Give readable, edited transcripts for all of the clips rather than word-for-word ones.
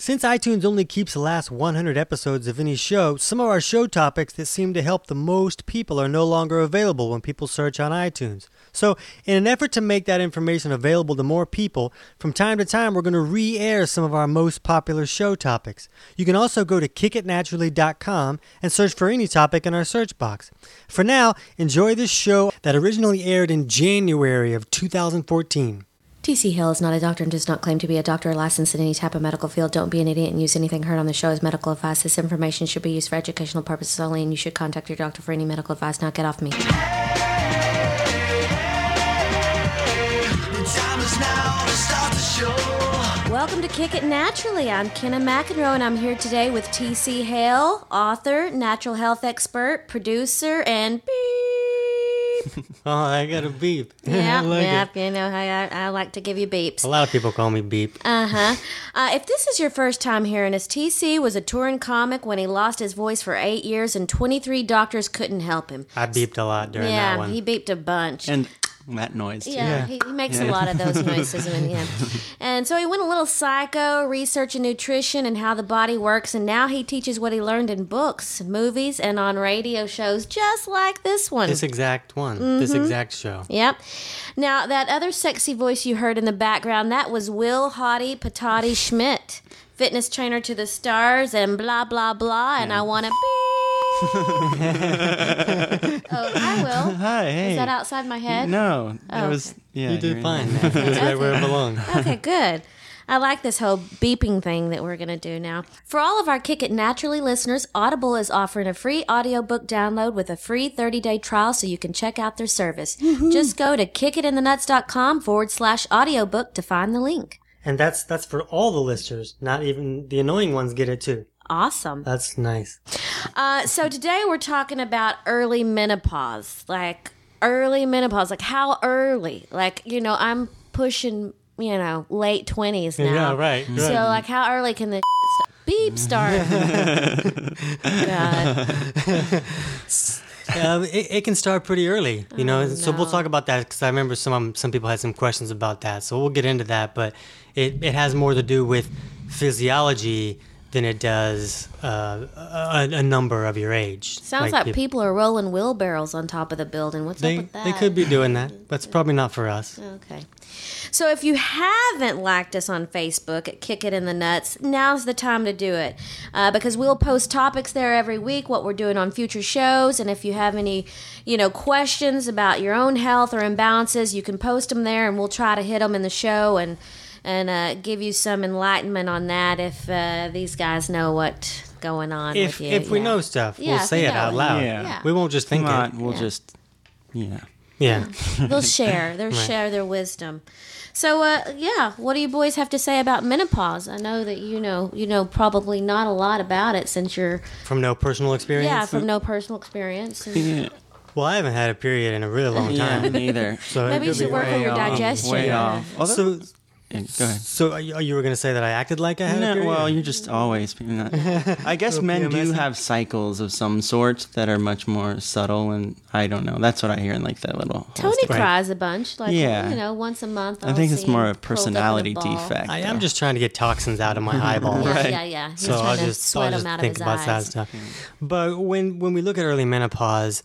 Since iTunes only keeps the last 100 episodes of any show, some of our show topics that seem to help the most people are no longer available when people search on iTunes. So, in an effort to make that information available to more people, from time to time we're going to re-air some of our most popular show topics. You can also go to kickitnaturally.com and search for any topic in our search box. For now, enjoy this show that originally aired in January of 2014. T.C. Hill is not a doctor and does not claim to be a doctor or licensed in any type of medical field. Don't be an idiot and use anything heard on the show as medical advice. This information should be used for educational purposes only, and you should contact your doctor for any medical advice. Now get off me. Welcome to Kick It Naturally. I'm Kenna McEnroe, and I'm here today with T.C. Hale, author, natural health expert, producer, and beep. Oh, I got a beep. Yeah, I like yeah, it. you know, I like to give you beeps. A lot of people call me Beep. If this is your first time hearing us, TC was a touring comic when he lost his voice for 8 years and 23 doctors couldn't help him. I beeped a lot during that one. Yeah, he beeped a bunch. And that noise, too. Yeah, he makes a lot of those noises. And so he went a little psycho, researching nutrition and how the body works, and now he teaches what he learned in books, movies, and on radio shows just like this one. This exact one. This exact show. Yep. Now, that other sexy voice you heard in the background, that was Will Hottie Patati Schmidt, fitness trainer to the stars and blah, blah, blah, and I want to Oh, hi, Will. Hi, hey. Is that outside my head? No, that was, yeah. You did you're fine, man. It's right where it belongs. Okay, good. I like this whole beeping thing that we're going to do now. For all of our Kick It Naturally listeners, Audible is offering a free audiobook download with a free 30-day trial so you can check out their service. Just go to kickitinthenuts.com/audiobook to find the link. And that's for all the listeners. Not even the annoying ones get it too. Awesome. That's nice. So today we're talking about early menopause. Like how early? Like, I'm pushing, late 20s now. Yeah, right. So, like, how early can the beep start? God. It can start pretty early, So we'll talk about that because I remember some people had some questions about that. So we'll get into that, but it has more to do with physiology than it does a number of your age. Sounds like people are rolling wheelbarrows on top of the building. What's up with that? They could be doing that, but it's probably not for us. Okay. So if you haven't liked us on Facebook at Kick It in the Nuts, now's the time to do it. Because we'll post topics there every week, what we're doing on future shows, and if you have any, questions about your own health or imbalances, you can post them there, and we'll try to hit them in the show and give you some enlightenment on that if these guys know what's going on with you. If we know stuff, we'll say it out loud. Yeah. We won't just think it. We'll just, Yeah. They'll share. Share their wisdom. So, what do you boys have to say about menopause? I know that you know probably not a lot about it since you're... From no personal experience? Yeah, from no personal experience. Yeah. Well, I haven't had a period in a really long time. Yeah, neither. So Maybe you should work on your digestion. Way off. So, go ahead. So you were going to say that I acted like I had a period? Well, you just always... I guess men do have cycles of some sort that are much more subtle, and I don't know. That's what I hear in like that little... Tony cries a bunch, like, Yeah. Once a month. I think it's more a personality defect. I am just trying to get toxins out of my eyeballs. Yeah. He's So trying I'll to just sweat them out of think his about that eyes. stuff. But when we look at early menopause,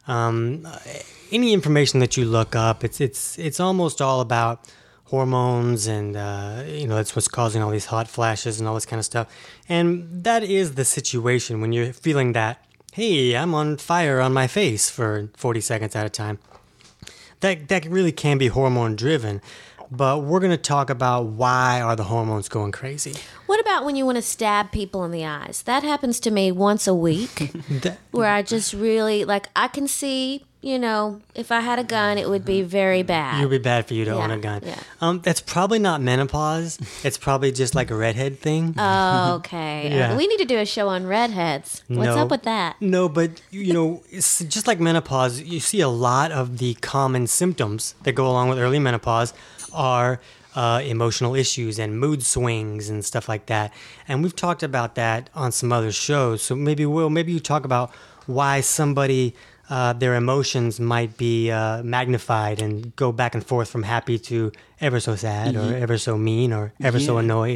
any information that you look up, it's almost all about hormones and that's what's causing all these hot flashes and all this kind of stuff. And that is the situation when you're feeling that, hey, I'm on fire on my face for 40 seconds at a time. That really can be hormone driven. But we're going to talk about why are the hormones going crazy. What about when you want to stab people in the eyes? That happens to me once a week where I just really, I can see, if I had a gun, it would be very bad. It would be bad for you to own a gun. Yeah. That's probably not menopause. It's probably just like a redhead thing. Oh, okay. Yeah. We need to do a show on redheads. What's up with that? No, but, it's just like menopause. You see a lot of the common symptoms that go along with early menopause are emotional issues and mood swings and stuff like that. And we've talked about that on some other shows. So maybe you talk about why somebody, their emotions might be magnified and go back and forth from happy to ever so sad or ever so mean or ever so annoyed.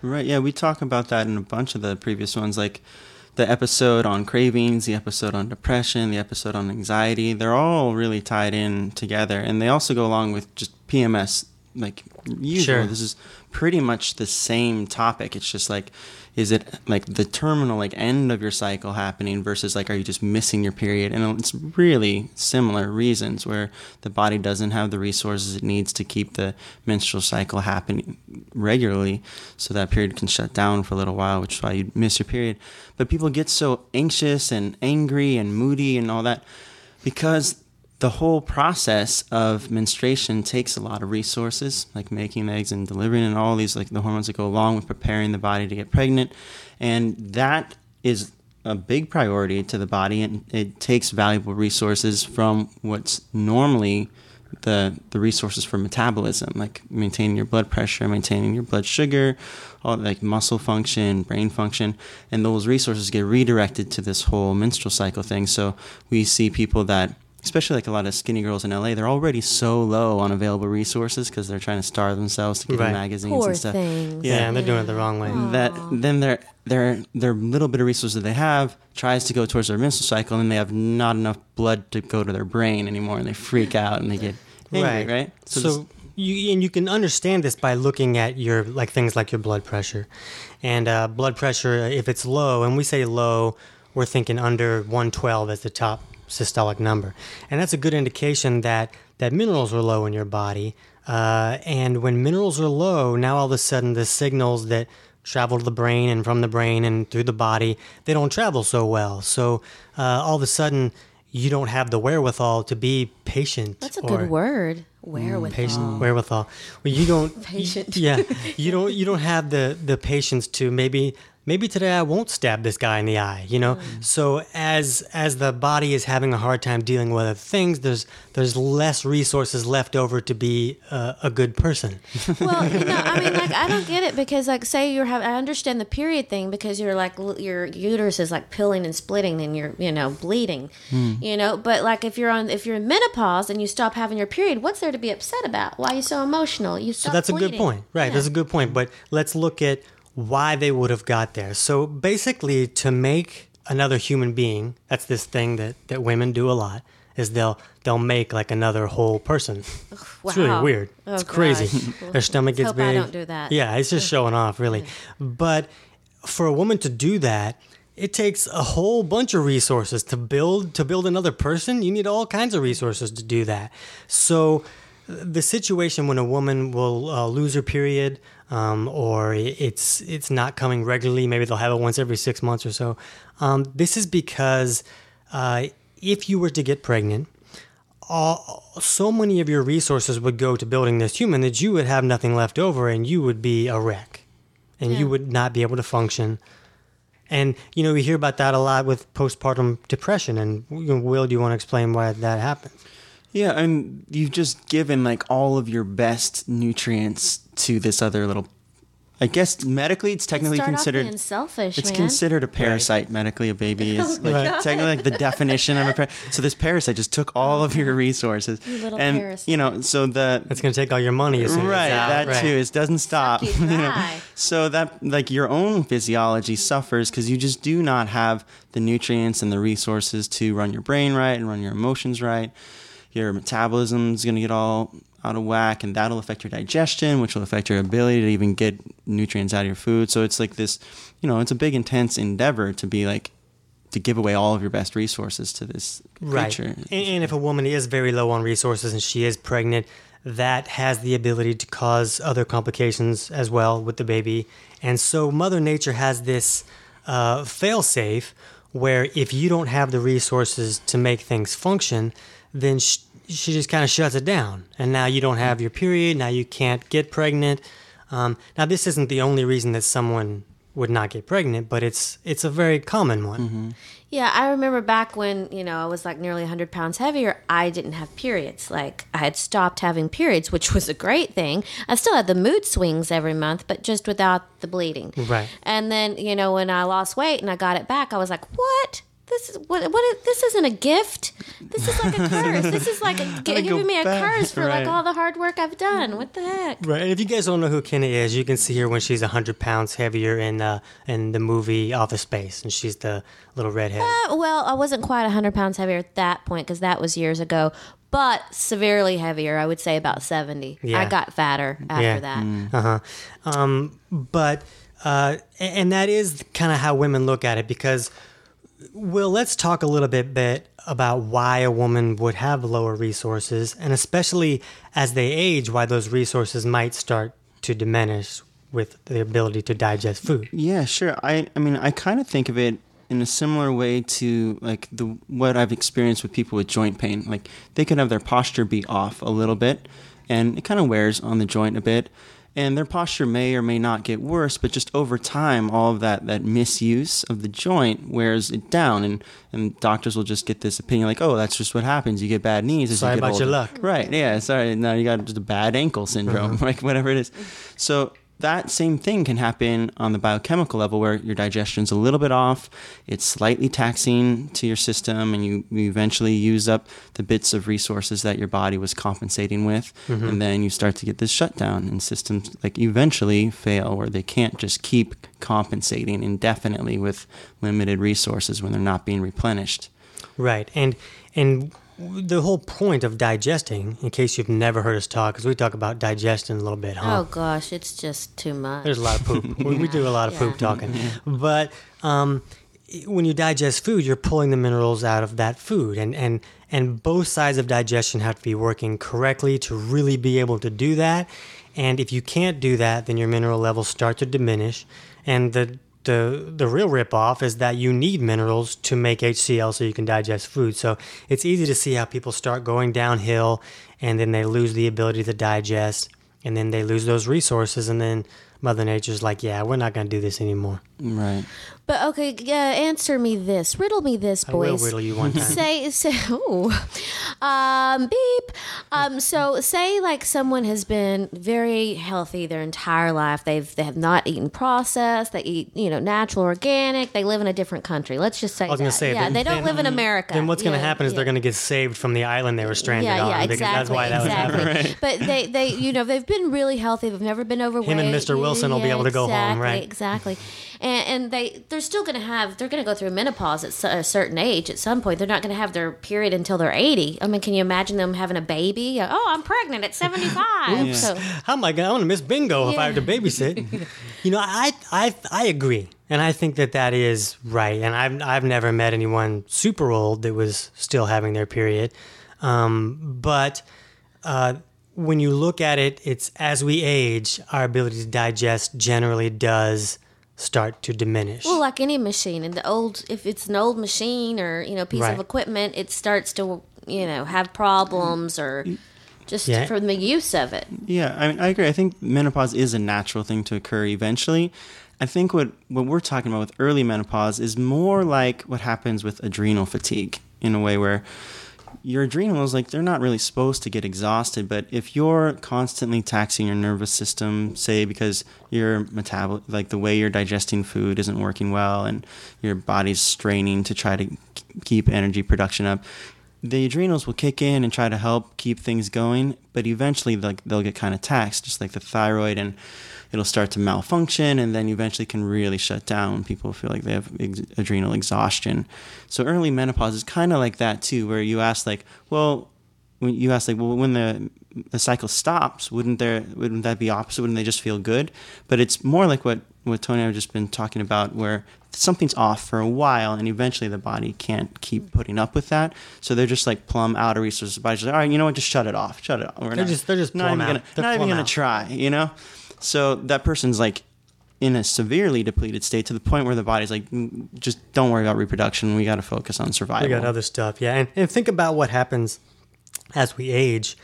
Right. Yeah, we talk about that in a bunch of the previous ones, like the episode on cravings, the episode on depression, the episode on anxiety. They're all really tied in together, and they also go along with just PMS. Like usual, Sure. This is pretty much the same topic. It's just like, is it like the terminal like end of your cycle happening versus like, are you just missing your period? And it's really similar reasons where the body doesn't have the resources it needs to keep the menstrual cycle happening regularly, so that period can shut down for a little while, which is why you miss your period. But people get so anxious and angry and moody and all that because the whole process of menstruation takes a lot of resources, like making eggs and delivering and all these, like the hormones that go along with preparing the body to get pregnant. And that is a big priority to the body, and it takes valuable resources from what's normally the resources for metabolism, like maintaining your blood pressure, maintaining your blood sugar, all like muscle function, brain function, and those resources get redirected to this whole menstrual cycle thing. So we see people that, especially like a lot of skinny girls in LA, they're already so low on available resources because they're trying to starve themselves to get in magazines Poor and stuff. things. Yeah, and they're doing it the wrong way. That then their little bit of resources they have tries to go towards their menstrual cycle, and they have not enough blood to go to their brain anymore, and they freak out and they get angry, right? So you can understand this by looking at your like things like your blood pressure, and blood pressure if it's low, and we say low, we're thinking under 112 as the top systolic number, and that's a good indication that minerals are low in your body. And when minerals are low, now all of a sudden the signals that travel to the brain and from the brain and through the body, they don't travel so well. So all of a sudden you don't have the wherewithal to be patient. That's a good word. Wherewithal. Patient, wherewithal. Well, you don't. Patient. Yeah, you don't have the patience to maybe today I won't stab this guy in the eye, you know? So as the body is having a hard time dealing with other things, there's less resources left over to be a good person. Well, I mean, like, I don't get it because, like, say I understand the period thing because you're like, your uterus is like pilling and splitting and you're, bleeding, but like if you're in menopause and you stop having your period, what's there to be upset about? Why are you so emotional? You stop So that's bleeding. a good point. Right, that's a good point. But let's look at why they would have got there. So basically, to make another human being, that's this thing that women do a lot, is they'll make like another whole person. Wow. It's really weird. Oh, it's crazy. gosh. Their stomach gets Hope big. I don't do that. Yeah, it's just showing off, really. But for a woman to do that, it takes a whole bunch of resources to build another person. You need all kinds of resources to do that. So the situation when a woman will lose her period, or it's not coming regularly, maybe they'll have it once every 6 months or so. This is because if you were to get pregnant, so many of your resources would go to building this human that you would have nothing left over, and you would be a wreck, and you would not be able to function. And we hear about that a lot with postpartum depression. And Will, do you want to explain why that happens? Yeah, and you've just given like all of your best nutrients to this other little. I guess medically, it's technically considered. Being selfish, it's man. considered a parasite medically. A baby is like technically like the definition of a parasite. So this parasite just took all of your resources, You little and parasite. so It's going to take all your money. As soon right, as it's out. that too. It doesn't stop. Suck you dry. So that like your own physiology suffers because you just do not have the nutrients and the resources to run your brain right and run your emotions right. Your metabolism is going to get all out of whack, and that'll affect your digestion, which will affect your ability to even get nutrients out of your food. So it's like this, it's a big, intense endeavor to be like, to give away all of your best resources to this creature. Right. And if a woman is very low on resources and she is pregnant, that has the ability to cause other complications as well with the baby. And so Mother Nature has this fail-safe where if you don't have the resources to make things function, then she just kind of shuts it down. And now you don't have your period. Now you can't get pregnant. Now, this isn't the only reason that someone would not get pregnant, but it's a very common one. Mm-hmm. Yeah, I remember back when, I was like nearly 100 pounds heavier, I didn't have periods. Like, I had stopped having periods, which was a great thing. I still had the mood swings every month, but just without the bleeding. Right. And then, when I lost weight and I got it back, I was like, what? This isn't a gift. This is like a curse. This is like giving me a curse for like all the hard work I've done. What the heck? Right. And if you guys don't know who Kenna is, you can see her when she's 100 pounds heavier in the movie Office Space, and she's the little redhead. Well, I wasn't quite 100 pounds heavier at that point because that was years ago, but severely heavier. I would say about 70. Yeah. I got fatter after that. And that is kind of how women look at it because, well, let's talk a little bit about why a woman would have lower resources, and especially as they age, why those resources might start to diminish with the ability to digest food. Yeah, sure. I mean, I kind of think of it in a similar way to like what I've experienced with people with joint pain. Like they could have their posture be off a little bit, and it kind of wears on the joint a bit. And their posture may or may not get worse, but just over time, all of that misuse of the joint wears it down. And doctors will just get this opinion like, oh, that's just what happens. You get bad knees as sorry you get about older. your luck. Right, yeah, sorry. Now you got just a bad ankle syndrome, like whatever it is. So that same thing can happen on the biochemical level where your digestion's a little bit off, it's slightly taxing to your system, and you eventually use up the bits of resources that your body was compensating with, and then you start to get this shutdown, and systems like eventually fail or they can't just keep compensating indefinitely with limited resources when they're not being replenished. Right. And the whole point of digesting, in case you've never heard us talk, because we talk about digestion a little bit, huh? Oh gosh, it's just too much. There's a lot of poop. We do a lot of poop talking. But when you digest food, you're pulling the minerals out of that food. And both sides of digestion have to be working correctly to really be able to do that. And if you can't do that, then your mineral levels start to diminish. And the real ripoff is that you need minerals to make HCl so you can digest food. So it's easy to see how people start going downhill and then they lose the ability to digest and then they lose those resources and then Mother Nature's like, yeah, we're not going to do this anymore. Right. But okay, answer me this. Riddle me this, boys. I will riddle you one time. Beep. So say like someone has been very healthy their entire life. They have not eaten processed. They eat, natural, organic. They live in a different country. Let's just say I was going to say, they don't live in America. Then what's going to happen is they're going to get saved from the island they were stranded on. Yeah, Because that's why that was happening. Right. But they've been really healthy. They've never been overweight. Him and Mr. Wilson will be able to go home, right? Exactly. And they're still going to they're going to go through menopause at a certain age at some point. They're not going to have their period until they're 80. I mean, can you imagine them having a baby? Oh, I'm pregnant at 75. Yeah. So, How am I going to miss bingo if I have to babysit? I agree. And I think that is right. And I've never met anyone super old that was still having their period. But when you look at it, it's as we age, our ability to digest generally does start to diminish. well, like any machine, if it's an old machine or piece Right. of equipment, it starts to have problems or just from the use of it. Yeah, I mean, I agree. I think menopause is a natural thing to occur eventually. I think what we're talking about with early menopause is more like what happens with adrenal fatigue in a way where your adrenals, they're not really supposed to get exhausted, but if you're constantly taxing your nervous system, say because your the way you're digesting food isn't working well and your body's straining to try to keep energy production up, the adrenals will kick in and try to help keep things going, but eventually they'll get kind of taxed, just like the thyroid, and it'll start to malfunction and then eventually can really shut down. People feel like they have adrenal exhaustion. So early menopause is kind of like that too, where you ask when the cycle stops, wouldn't that be opposite? Wouldn't they just feel good? But it's more like what Tony and I have just been talking about, where something's off for a while and eventually the body can't keep putting up with that. So they're just like plumb out of resources. The body's just like, all right, you know what, just shut it off. They're just not even going to try, So that person's in a severely depleted state to the point where the body's like, just don't worry about reproduction. We got to focus on survival. We got other stuff, yeah. And think about what happens as we age.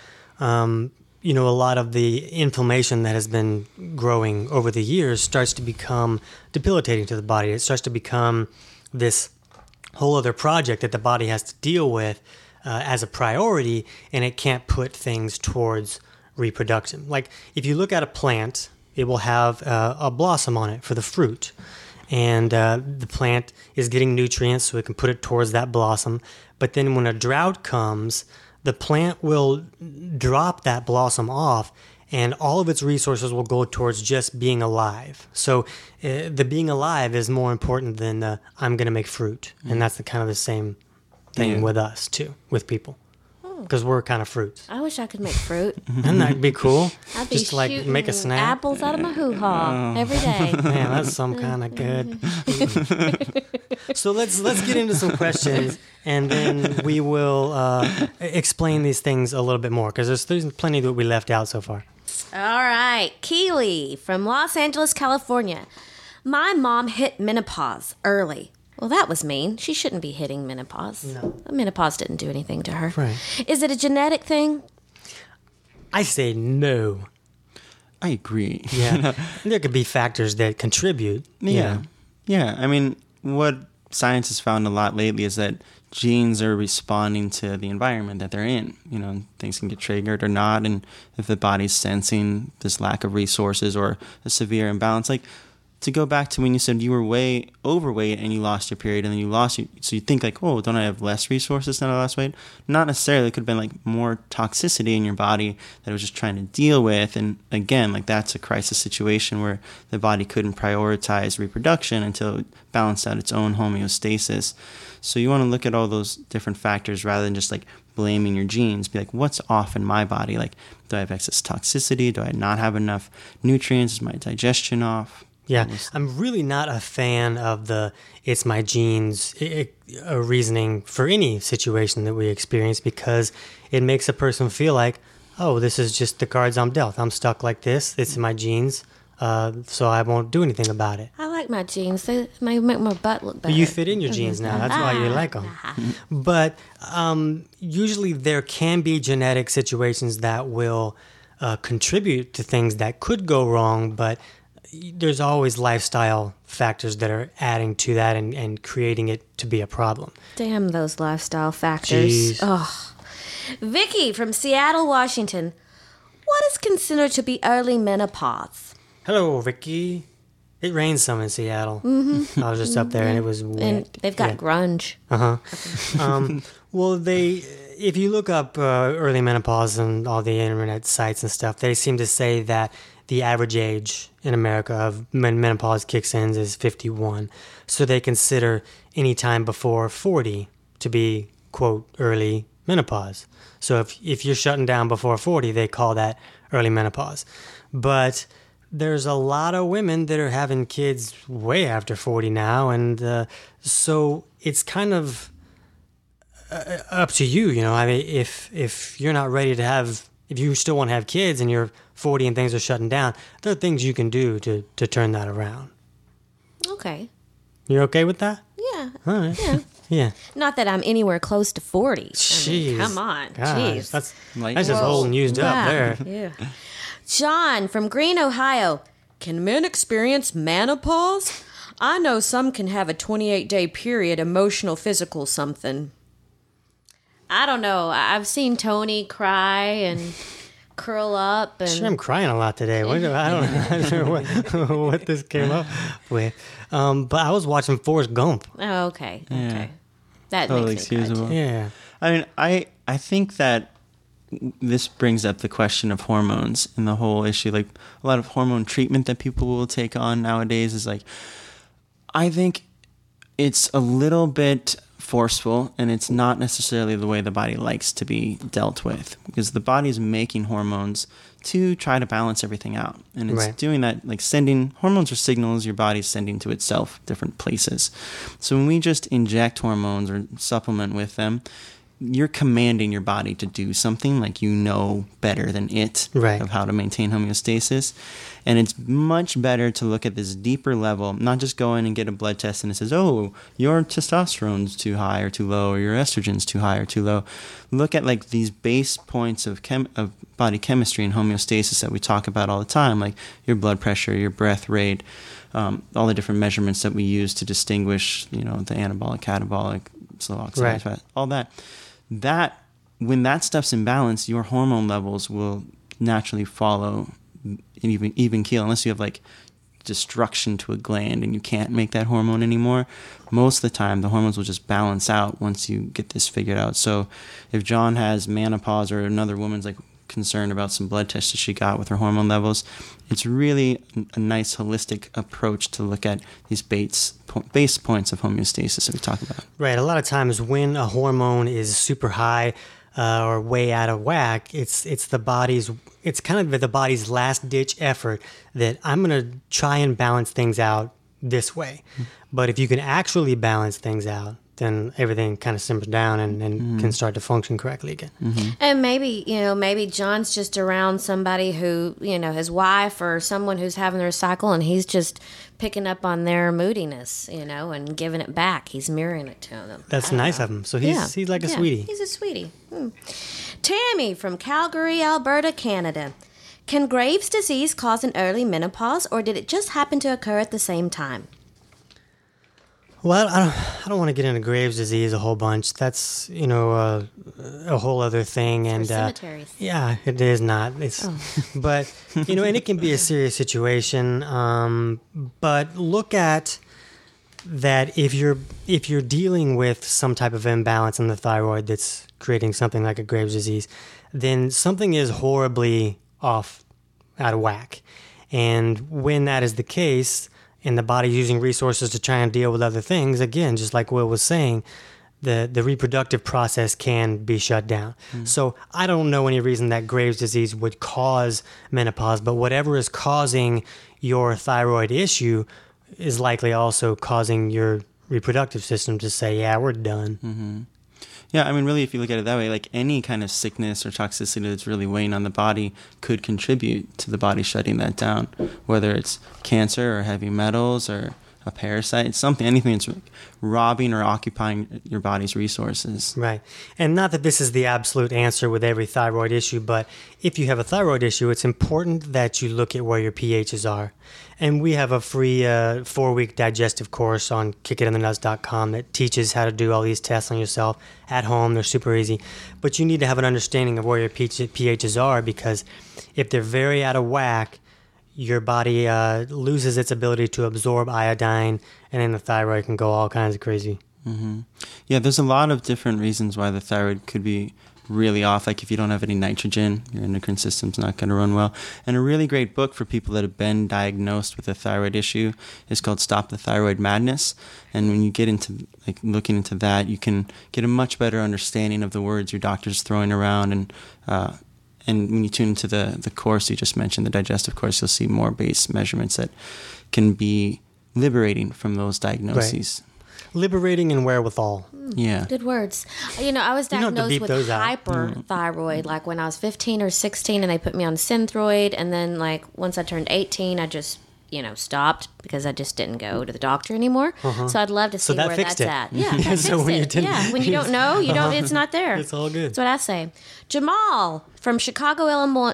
A lot of the inflammation that has been growing over the years starts to become debilitating to the body. It starts to become this whole other project that the body has to deal with as a priority, and it can't put things towards reproduction. Like if you look at a plant, it will have a blossom on it for the fruit. and the plant is getting nutrients so it can put it towards that blossom. But then when a drought comes, the plant will drop that blossom off, and all of its resources will go towards just being alive. So the being alive is more important than I'm going to make fruit. And that's the kind of the same thing with us, too, with people. Because we're kind of fruits. I wish I could make fruit. Wouldn't that be cool? I'd be Just like make a snack. apples out of my hoo-ha every day. Man, that's some kind of good. So let's get into some questions, and then we will explain these things a little bit more, because there's plenty that we left out so far. All right. Keely from Los Angeles, California. My mom hit menopause early. Well, that was mean. She shouldn't be hitting menopause. No. Menopause didn't do anything to her. Right. Is it a genetic thing? I say no. I agree. Yeah. There could be factors that contribute. Yeah. Yeah. I mean, what science has found a lot lately is that genes are responding to the environment that they're in. Things can get triggered or not. And if the body's sensing this lack of resources or a severe imbalance, like to go back to when you said you were way overweight and you lost your period and then you lost you, so you think like, oh, don't I have less resources now that I lost weight? Not necessarily. It could have been like more toxicity in your body that it was just trying to deal with. And again, like that's a crisis situation where the body couldn't prioritize reproduction until it balanced out its own homeostasis. So you want to look at all those different factors rather than just like blaming your genes. Be like, what's off in my body? Like, do I have excess toxicity? Do I not have enough nutrients? Is my digestion off? Yeah, I'm really not a fan of it's my genes reasoning for any situation that we experience, because it makes a person feel like, oh, this is just the cards I'm dealt. I'm stuck like this. It's my genes, so I won't do anything about it. I like my genes. They make my butt look better. You fit in your genes now. That's why you like them. But usually there can be genetic situations that will contribute to things that could go wrong, but there's always lifestyle factors that are adding to that and creating it to be a problem. Damn those lifestyle factors. Oh. Vicky from Seattle, Washington. What is considered to be early menopause? Hello, Vicky. It rains some in Seattle. Mm-hmm. I was just up there and it was wet. And they've got grunge. Well, if you look up early menopause on all the internet sites and stuff, they seem to say that the average age in America of when menopause kicks in is 51. So they consider any time before 40 to be, quote, early menopause. So if you're shutting down before 40, they call that early menopause. But there's a lot of women that are having kids way after 40 now. And so it's kind of up to you, I mean, if you're not ready to if you still want to have kids and you're 40 and things are shutting down, there are things you can do to turn that around. Okay. You're okay with that? Yeah. All right. Yeah. Yeah. Not that I'm anywhere close to 40. Jeez. Come on. Gosh, Jeez. that's Like, just old and used up there. Yeah. John from Greene, Ohio. Can men experience menopause? I know some can have a 28-day period, emotional, physical, something. I don't know. I've seen Tony cry and curl up. And Sure, I'm crying a lot today. I don't know what this came up with. But I was watching Forrest Gump. Oh, okay. Yeah. Okay. That Totally makes me cry, excusable. too. Yeah. I mean, I think that this brings up the question of hormones and the whole issue. Like a lot of hormone treatment that people will take on nowadays is like, I think it's a little bit forceful, and it's not necessarily the way the body likes to be dealt with, because the body's making hormones to try to balance everything out, and it's doing that, like sending hormones or signals your body's sending to itself different places. So when we just inject hormones or supplement with them, you're commanding your body to do something, like better than it of how to maintain homeostasis. And it's much better to look at this deeper level, not just go in and get a blood test and it says, oh, your testosterone's too high or too low, or your estrogen's too high or too low. Look at like these base points of body chemistry and homeostasis that we talk about all the time, like your blood pressure, your breath rate, all the different measurements that we use to distinguish, the anabolic, catabolic, slow oxidized fat, all that. When that stuff's in balance, your hormone levels will naturally follow an even keel, unless you have like destruction to a gland and you can't make that hormone anymore, most of the time the hormones will just balance out once you get this figured out. So if John has menopause or another woman's like concerned about some blood tests that she got with her hormone levels, it's really a nice holistic approach to look at these base points of homeostasis that we talk about. Right. A lot of times when a hormone is super high or way out of whack, it's kind of the body's last ditch effort that I'm going to try and balance things out this way. But if you can actually balance things out, then everything kind of simmers down and can start to function correctly again. And maybe John's just around somebody who, his wife or someone who's having their cycle, and he's just picking up on their moodiness, and giving it back. He's mirroring it to them. That's nice of him. So he's like a sweetie. He's a sweetie. Tammy from Calgary, Alberta, Canada. Can Graves' disease cause an early menopause, or did it just happen to occur at the same time? Well, I don't want to get into Graves' disease a whole bunch. That's a whole other thing, and cemeteries. Yeah, it is not. It's but and it can be a serious situation. But look at that if you're dealing with some type of imbalance in the thyroid that's creating something like a Graves' disease, then something is horribly off, out of whack, and when that is the case, and the body's using resources to try and deal with other things, again, just like Will was saying, the reproductive process can be shut down. So I don't know any reason that Graves' disease would cause menopause, but whatever is causing your thyroid issue is likely also causing your reproductive system to say, yeah, we're done. Yeah, I mean, really, if you look at it that way, like any kind of sickness or toxicity that's really weighing on the body could contribute to the body shutting that down, whether it's cancer or heavy metals or a parasite, anything that's robbing or occupying your body's resources. Right. And not that this is the absolute answer with every thyroid issue, but if you have a thyroid issue, it's important that you look at where your pHs are. And we have a free 4-week digestive course on kickitinthenuts.com that teaches how to do all these tests on yourself at home. They're super easy. But you need to have an understanding of where your pHs are, because if they're very out of whack, your body loses its ability to absorb iodine, and then the thyroid can go all kinds of crazy. Yeah, there's a lot of different reasons why the thyroid could be really off. Like if you don't have any nitrogen, your endocrine system's not going to run well. And a really great book for people that have been diagnosed with a thyroid issue is called Stop the Thyroid Madness. And when you get into looking into that, you can get a much better understanding of the words your doctor's throwing around. And when you tune into the course you just mentioned, the digestive course, you'll see more base measurements that can be liberating from those diagnoses. Right. Liberating and wherewithal. Yeah. Good words. I was diagnosed with hyperthyroid like when I was 15 or 16, and they put me on Synthroid, and then once I turned 18, I just stopped because I just didn't go to the doctor anymore. So I'd love to see where that's at. Yeah, that fixed when it. When you don't know, it's not there. It's all good. That's what I say. Jamal from Chicago, Illinois.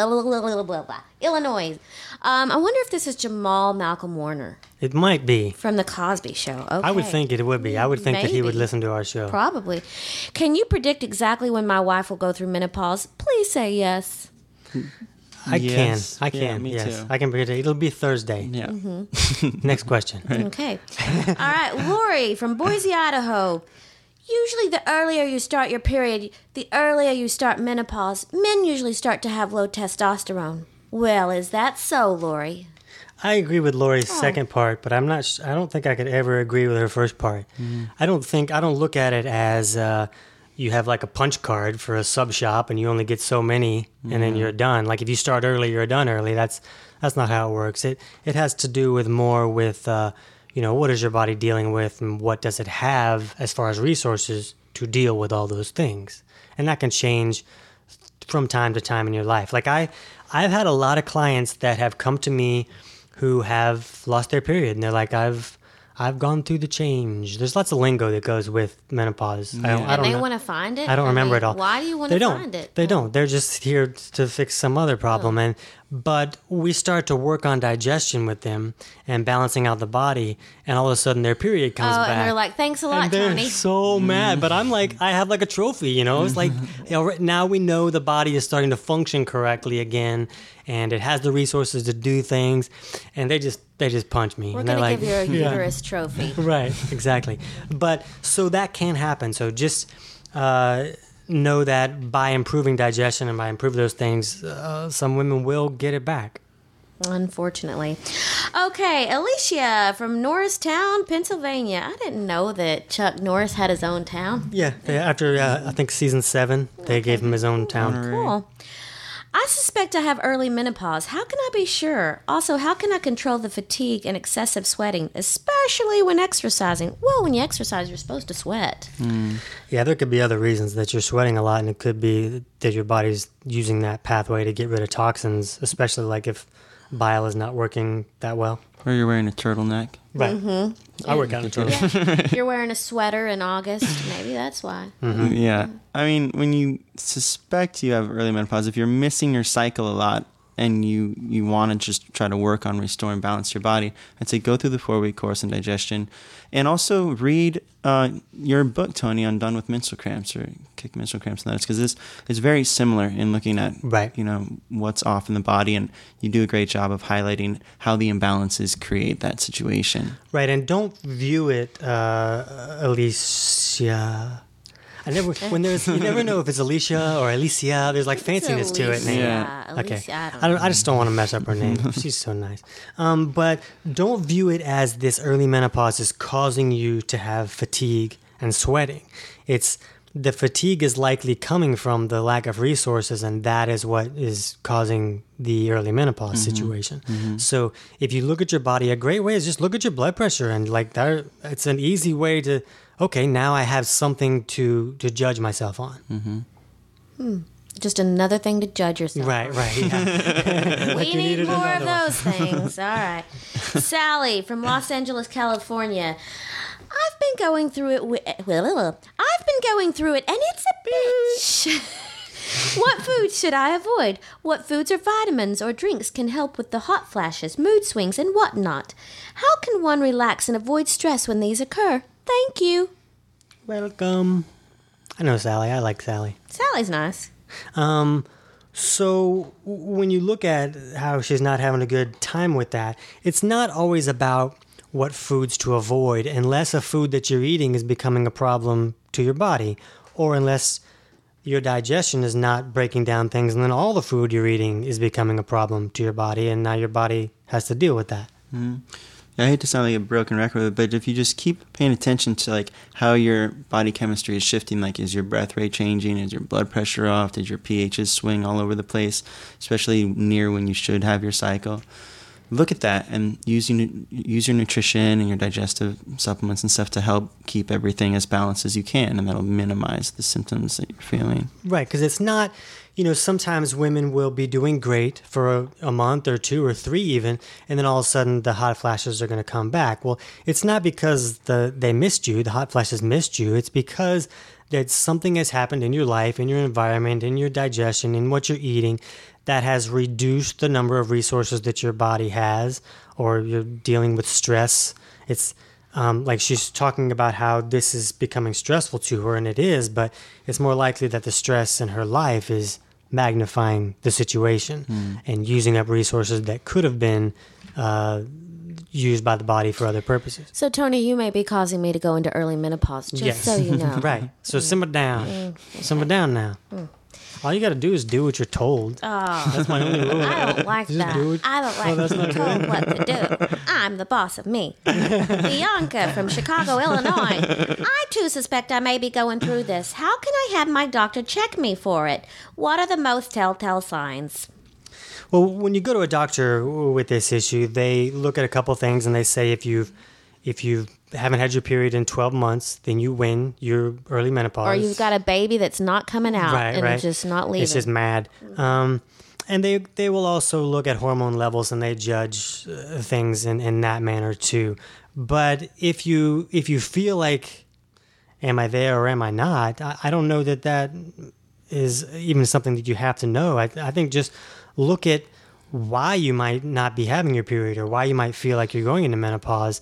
I wonder if this is Jamal Malcolm Warner. It might be. From The Cosby Show. Okay. I would think it would be. I would think that he would listen to our show. Probably. Can you predict exactly when my wife will go through menopause? Please say yes. I can. Yeah, me too. I can predict it. It'll be Thursday. Yeah. Next question. Right. Okay. All right. Lori from Boise, Idaho. Usually the earlier you start your period, the earlier you start menopause, men usually start to have low testosterone. Well, is that so, Lori? I agree with Lori's second part, but I don't think I could ever agree with her first part. I don't look at it as you have like a punch card for a sub shop and you only get so many and then you're done. Like if you start early, you're done early. That's not how it works. It has to do with more with what is your body dealing with and what does it have as far as resources to deal with all those things. And that can change from time to time in your life. Like I've had a lot of clients that have come to me who have lost their period and they're like, I've gone through the change. There's lots of lingo that goes with menopause. Yeah. And they want to find it? I don't remember it all. Why do you want to find it? They don't. They're just here to fix some other problem. But we start to work on digestion with them and balancing out the body, and all of a sudden their period comes back. And they're like, thanks a lot, and they're Tony. so mad. But I'm like, I have like a trophy, you know? It's like, now we know the body is starting to function correctly again, and it has the resources to do things, and they just punch me. We're and they're going to like, give you a uterus trophy. Right, exactly. But so that can happen. So just know that by improving digestion and by improving those things, some women will get it back. Unfortunately. Okay, Alicia from Norristown, Pennsylvania. I didn't know that Chuck Norris had his own town. Yeah, after I think season 7, they gave him his own town. Cool. I suspect I have early menopause. How can I be sure? Also, how can I control the fatigue and excessive sweating, especially when exercising? Well, when you exercise, you're supposed to sweat. Yeah, there could be other reasons that you're sweating a lot, and it could be that your body's using that pathway to get rid of toxins, especially like if bile is not working that well. Or you're wearing a turtleneck. Right. I work out in a turtle. Yeah. You're wearing a sweater in August. Maybe that's why. Yeah. I mean, when you suspect you have early menopause, if you're missing your cycle a lot and you want to just try to work on restoring balance to your body, I'd say go through the 4-week course in digestion. And also read your book, Tony, on Done with Menstrual Cramps, or Kick Menstrual Cramps and that, because this is very similar in looking at what's off in the body, and you do a great job of highlighting how the imbalances create that situation. Right, and don't view it, Alicia. You never know if it's Alicia or Alicia. There's like fanciness to it. Yeah. Okay. Alicia, I just don't want to mess up her name. She's so nice. But don't view it as this early menopause is causing you to have fatigue and sweating. The fatigue is likely coming from the lack of resources, and that is what is causing the early menopause situation. So if you look at your body, a great way is just look at your blood pressure, and like that, it's an easy way to, okay, now I have something to judge myself on. Just another thing to judge yourself. Right, yeah. We need more of those things. All right. Sally from Los Angeles, California. I've been going through it, and it's a bitch. What foods should I avoid? What foods or vitamins or drinks can help with the hot flashes, mood swings, and whatnot? How can one relax and avoid stress when these occur? Thank you. Welcome. I know Sally. I like Sally. Sally's nice. So when you look at how she's not having a good time with that, it's not always about what foods to avoid unless a food that you're eating is becoming a problem to your body, or unless your digestion is not breaking down things and then all the food you're eating is becoming a problem to your body, and now your body has to deal with that. I hate to sound like a broken record, but if you just keep paying attention to like how your body chemistry is shifting, like is your breath rate changing, is your blood pressure off, did your pHs swing all over the place, especially near when you should have your cycle, look at that and use your nutrition and your digestive supplements and stuff to help keep everything as balanced as you can, and that'll minimize the symptoms that you're feeling. Right, because it's not, sometimes women will be doing great for a month or 2 or 3 even, and then all of a sudden the hot flashes are going to come back. Well, it's not because they missed you, the hot flashes missed you. It's because that something has happened in your life, in your environment, in your digestion, in what you're eating, that has reduced the number of resources that your body has, or you're dealing with stress. It's like she's talking about how this is becoming stressful to her, and it is, but it's more likely that the stress in her life is magnifying the situation and using up resources that could have been used by the body for other purposes. So, Tony, you may be causing me to go into early menopause, just so you know. Right. So simmer down. Simmer down now. All you got to do is do what you're told. Oh, that's my only rule. I don't like that. I don't like being told what to do. I'm the boss of me. Bianca from Chicago, Illinois. I too suspect I may be going through this. How can I have my doctor check me for it? What are the most telltale signs? Well, when you go to a doctor with this issue, they look at a couple things and they say if you haven't had your period in 12 months, then you win your early menopause. Or you've got a baby that's not coming out it's just not leaving. It's just mad. And they will also look at hormone levels, and they judge things in that manner too. But if you feel like, am I there or am I not? I don't know that is even something that you have to know. I think just look at why you might not be having your period or why you might feel like you're going into menopause.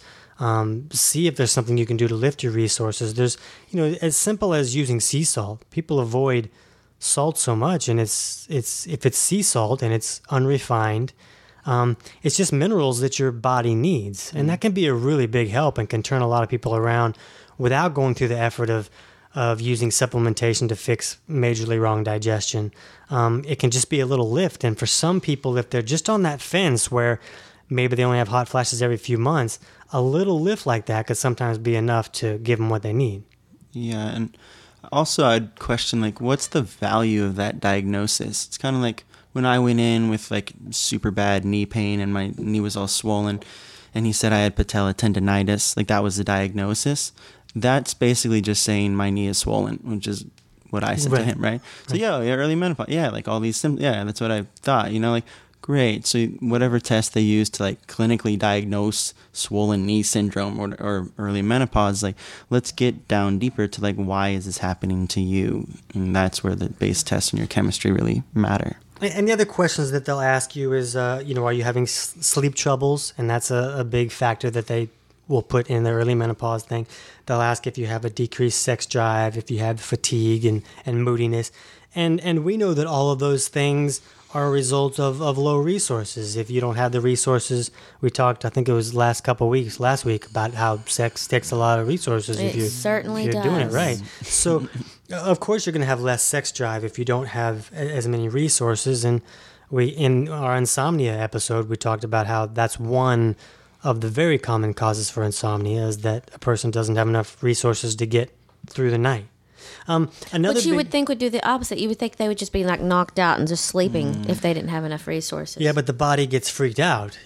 See if there's something you can do to lift your resources. There's, as simple as using sea salt. People avoid salt so much, and if it's sea salt and it's unrefined, it's just minerals that your body needs, and that can be a really big help and can turn a lot of people around without going through the effort of using supplementation to fix majorly wrong digestion. It can just be a little lift, and for some people, if they're just on that fence where maybe they only have hot flashes every few months, a little lift like that could sometimes be enough to give them what they need. Yeah, and also I'd question, like, what's the value of that diagnosis? It's kind of like when I went in with, like, super bad knee pain and my knee was all swollen, and he said I had patella tendonitis, like that was the diagnosis. That's basically just saying my knee is swollen, which is what I said to him, right? So, yeah, early menopause, yeah, like all these symptoms, yeah, that's what I thought, like, great. So whatever test they use to, like, clinically diagnose swollen knee syndrome or early menopause, like, let's get down deeper to, like, why is this happening to you? And that's where the base tests and your chemistry really matter. And the other questions that they'll ask you is, are you having sleep troubles? And that's a big factor that they will put in the early menopause thing. They'll ask if you have a decreased sex drive, if you have fatigue and moodiness. And we know that all of those things are a result of low resources. If you don't have the resources, we talked, I think it was last week, about how sex takes a lot of resources if you're doing it right. So, of course, you're going to have less sex drive if you don't have as many resources. And in our insomnia episode, we talked about how that's one of the very common causes for insomnia is that a person doesn't have enough resources to get through the night. Which you would think would do the opposite. You would think they would just be like knocked out and just sleeping if they didn't have enough resources. Yeah, but the body gets freaked out.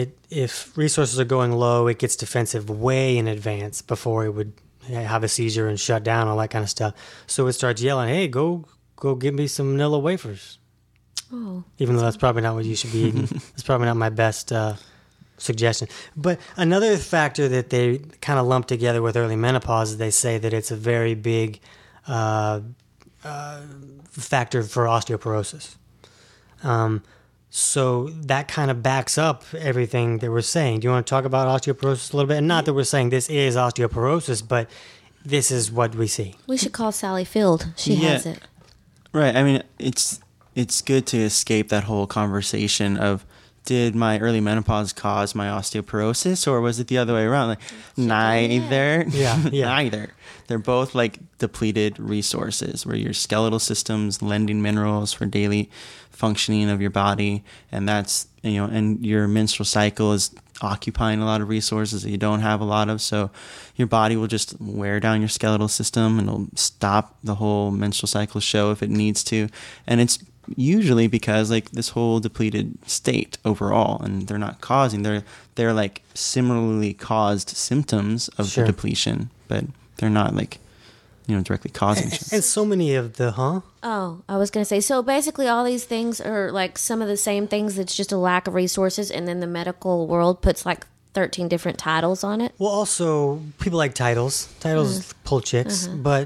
If resources are going low, it gets defensive way in advance before it would have a seizure and shut down, all that kind of stuff. So it starts yelling, "Hey, go give me some vanilla wafers." Oh, even though that's probably not what you should be eating. It's probably not my best suggestion. But another factor that they kind of lump together with early menopause is they say that it's a very big factor for osteoporosis. So that kind of backs up everything that we're saying. Do you want to talk about osteoporosis a little bit? And not that we're saying this is osteoporosis, but this is what we see. We should call Sally Field. She has it. Right. I mean, it's good to escape that whole conversation of, did my early menopause cause my osteoporosis, or was it the other way around? Like, neither. Yeah. Neither. They're both like depleted resources where your skeletal system's lending minerals for daily functioning of your body. And that's, and your menstrual cycle is occupying a lot of resources that you don't have a lot of. So your body will just wear down your skeletal system and it'll stop the whole menstrual cycle show if it needs to. And it's usually because like this whole depleted state overall, and they're not causing, they're like similarly caused symptoms of the depletion, but they're not like, directly causing. And so many of the, Oh, I was going to say, so basically all these things are like some of the same things. It's just a lack of resources. And then the medical world puts like 13 different titles on it. Well, also people like titles pull chicks, but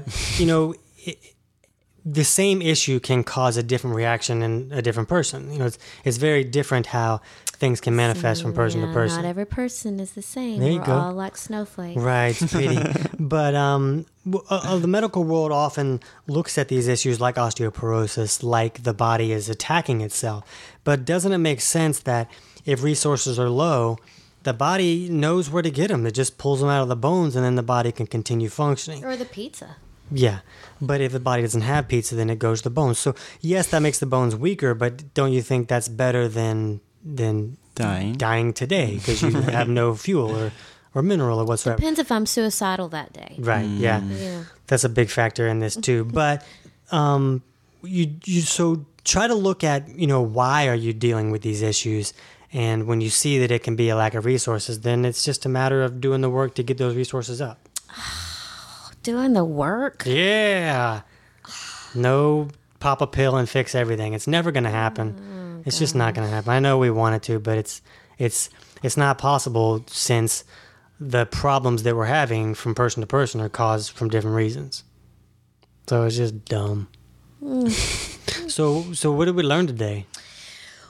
the same issue can cause a different reaction in a different person. It's very different how things can manifest from person to person. Not every person is the same. There you go. We're all like snowflakes. Right, Speedy. But the medical world often looks at these issues like osteoporosis, like the body is attacking itself. But doesn't it make sense that if resources are low, the body knows where to get them? It just pulls them out of the bones, and then the body can continue functioning. Or the pizza. Yeah, but if the body doesn't have pizza, then it goes to the bones. So yes, that makes the bones weaker, but don't you think that's better than dying today because you have no fuel or mineral or whatsoever? Depends if I'm suicidal that day. Right. Yeah. That's a big factor in this too. But you so try to look at why are you dealing with these issues, and when you see that it can be a lack of resources, then it's just a matter of doing the work to get those resources up. Doing the work? Yeah. No pop a pill and fix everything. It's never going to happen. It's just not going to happen. I know we want it to, but it's not possible since the problems that we're having from person to person are caused from different reasons. So it's just dumb. So what did we learn today?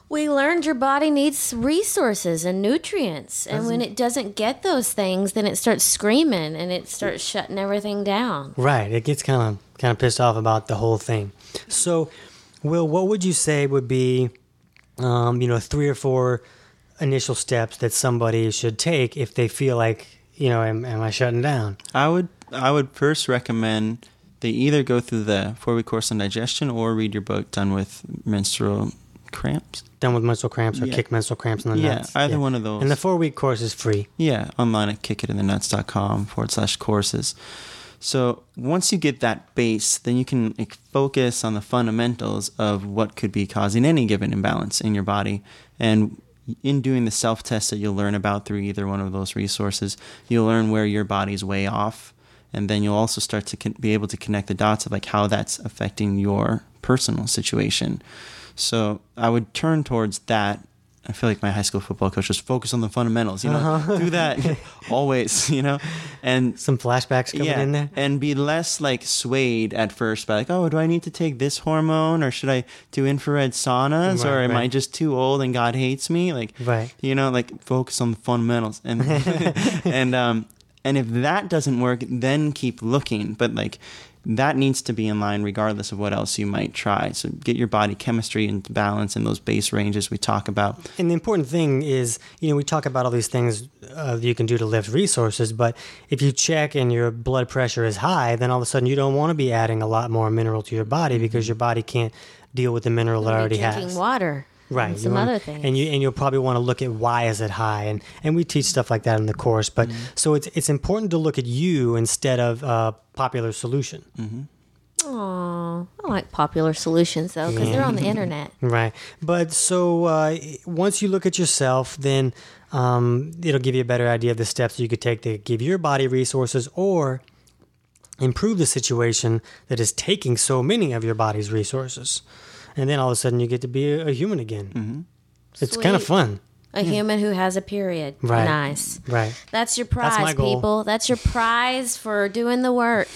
We learned your body needs resources and nutrients. And when it doesn't get those things, then it starts screaming and it starts shutting everything down. Right. It gets kind of pissed off about the whole thing. So, Will, what would you say would be, 3 or 4 initial steps that somebody should take if they feel like, am I shutting down? I would first recommend they either go through the 4-week course on digestion or read your book, Done with Menstrual Cramps. Done with Menstrual Cramps or Kick Menstrual Cramps in the Nuts. Yeah, either one of those. And the 4-week course is free. Yeah, online at kickitinthenuts.com/courses. So once you get that base, then you can focus on the fundamentals of what could be causing any given imbalance in your body. And in doing the self-test that you'll learn about through either one of those resources, you'll learn where your body's way off. And then you'll also start to be able to connect the dots of how that's affecting your personal situation. So I would turn towards that. I feel like my high school football coach was focus on the fundamentals, do that always, and some flashbacks coming in there. And be less swayed at first by do I need to take this hormone or should I do infrared saunas or am I just too old and God hates me? Focus on the fundamentals and, and if that doesn't work, then keep looking. But that needs to be in line regardless of what else you might try. So get your body chemistry into balance in those base ranges we talk about. And the important thing is, we talk about all these things you can do to lift resources, but if you check and your blood pressure is high, then all of a sudden you don't want to be adding a lot more mineral to your body because your body can't deal with the mineral it already has. Drinking water. Right. And some other things. And you'll probably want to look at why is it high. And we teach stuff like that in the course. But so it's important to look at you instead of popular solution. Aw, I like popular solutions though because they're on the internet. Right. But so once you look at yourself, then it'll give you a better idea of the steps you could take to give your body resources or improve the situation that is taking so many of your body's resources. And then all of a sudden you get to be a human again. It's kind of fun. A human who has a period. Right. Nice. Right. That's your prize, That's my goal. people. That's your prize for doing the work.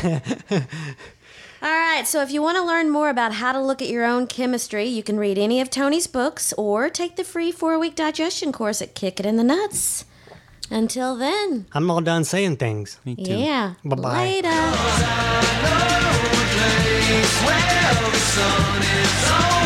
All right, so if you want to learn more about how to look at your own chemistry, you can read any of Tony's books or take the free 4-week digestion course at Kick It in the Nuts. Until then. I'm all done saying things. Me too. Yeah. Bye-bye. Later.